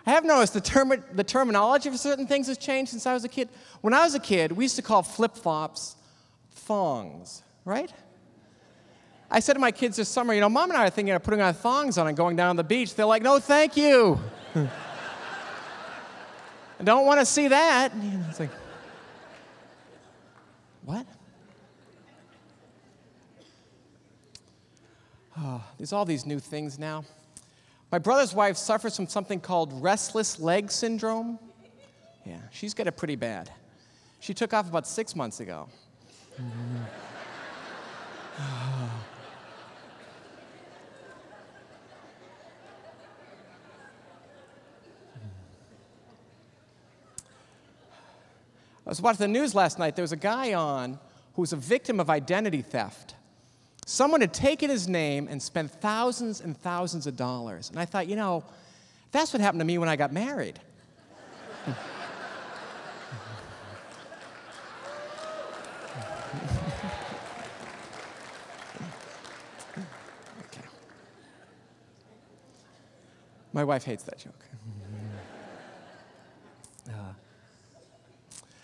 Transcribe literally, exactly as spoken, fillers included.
I have noticed the, term, the terminology for certain things has changed since I was a kid. When I was a kid, we used to call flip-flops thongs, right? I said to my kids this summer, you know, Mom and I are thinking of putting our thongs on and going down to the beach. They're like, no, thank you. I don't want to see that. It's like, what? Oh, there's all these new things now. My brother's wife suffers from something called restless leg syndrome. Yeah, she's got it pretty bad. She took off about six months ago. I was watching the news last night. There was a guy on who was a victim of identity theft. Someone had taken his name and spent thousands and thousands of dollars. And I thought, you know, that's what happened to me when I got married. Okay. My wife hates that joke.